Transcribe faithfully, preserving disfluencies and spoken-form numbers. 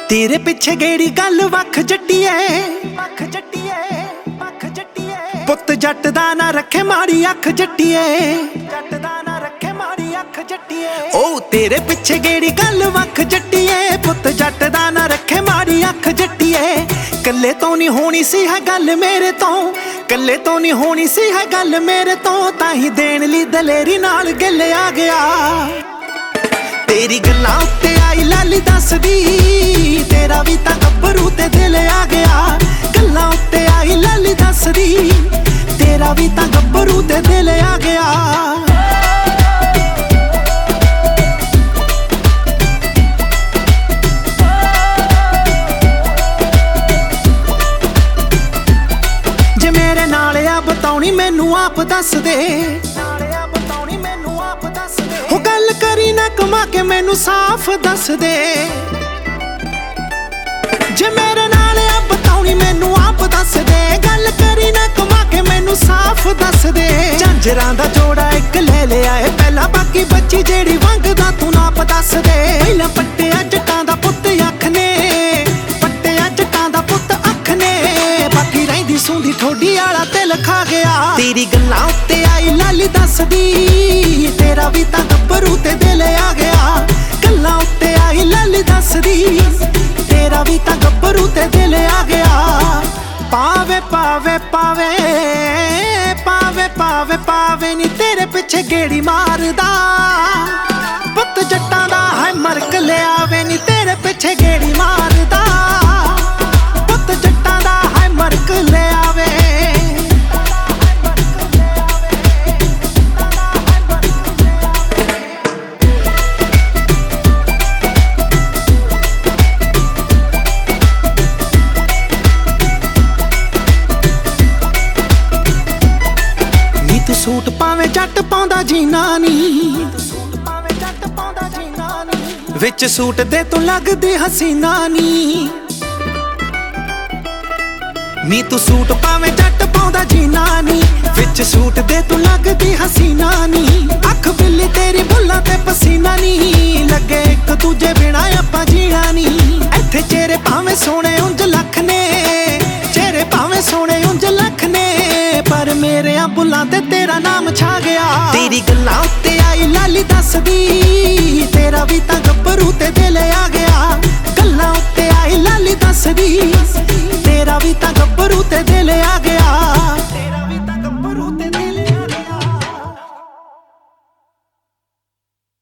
तेरे पिछे गेड़ी गल वख जट्टिए वख जट्टिए वख जट्टिए पुत जट दा ना रखे माड़ी अख जट्टिए जट दा ना रखे माड़ी अख जट्टिए ओ तेरे पिछे गेड़ी गल वख जट्टिए पुत जट दा ना रखे माड़ी अख जट्टिए कल्ले तो नहीं होनी सी है गल मेरे तो कल्ले तो नहीं होनी सी है गल मेरे तो ताही देन ली दलेरी नाल गिले आ गया तेरी गल्लां उत्ते आई लाली दसदी तेरा भी तां गब्बरू ते दिल आ गया गल्लां उत्ते आई लाली दसदी तेरा भी तां गब्बरू ते दिल आ गया जे मेरे नाल आ बताउणी मैनू आप दस दे हो गल करी ना कमा के मैनू साफ दस दे जे मेरे नाल आ बताउणी मैनू आप दस दे गल करी ना कमा के मैनू साफ दस दे झांजरां दा जोड़ा एक ले लिया है पहला बाकी बच्ची जेड़ी वंगदा तू नाप दस दे पहला पट्टिया जट्टां दा पुत्त अख ने पट्टिया जट्टां दा पुत्त अख ने बाकी रहिंदी सूंदी ठोडी आला दिल खा गया तेरी गल्लां उत्ते आई लाली दसदी तेरा भी तां गब्बरू ते दिल आ गया गल्लां उत्ते आई लाली दसदी तेरा भी तां गब्बरू ते दिल आ गया पावे पावे पावे पावे पावे पावे नी तेरे पिछे गेड़ी मारदा पुत्त जट्टां दा है मरक ले आवे नी तेरे पिछे गेड़ी मारदा पुत्त जट्टां दा है मरक ले आवे सूट पावे जट पाउंदा जीना नी विच सूट दे तू लगदी हसीना नी नी तू सूट पावे जट पाउंदा जीना नी विच सूट दे तू लगदी हसीना नी अख बिल्ली तेरी बुल्लां ते पसीना नी लगे एक दूजे बिना आपां जीना नी इत्थे चेहरे भावें सोहणे उंज लख ने चेहरे भावें सोहणे उंज लख ने पर मेरे बुल्लां ते तेरा नाम छा गया तेरी गल्लां उत्ते आई लाली दसदी तेरा भी तां गब्बरू ते दिल आ गया गल्लां उत्ते आई लाली दसदी तेरा भी तां गब्बरू ते दिल आ गया